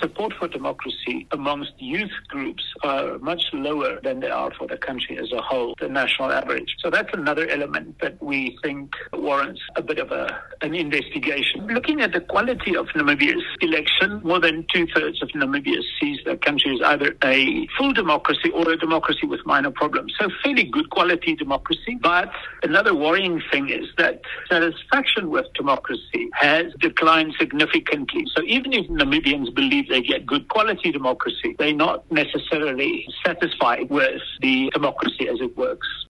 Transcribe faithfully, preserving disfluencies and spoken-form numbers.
support for democracy amongst youth groups are much lower than they are for the country as a whole, the national average. So that's another element that we think warrants a bit of a, an investigation. Looking at the quality of Namibia's election, more than two-thirds of Namibia sees the country as either a full democracy or a democracy with minor problems. So fairly good quality democracy. But another worrying thing is that satisfaction with democracy has declined significantly. So even if Namibians believe they get good quality democracy, they're not necessarily satisfied with the democracy as it works.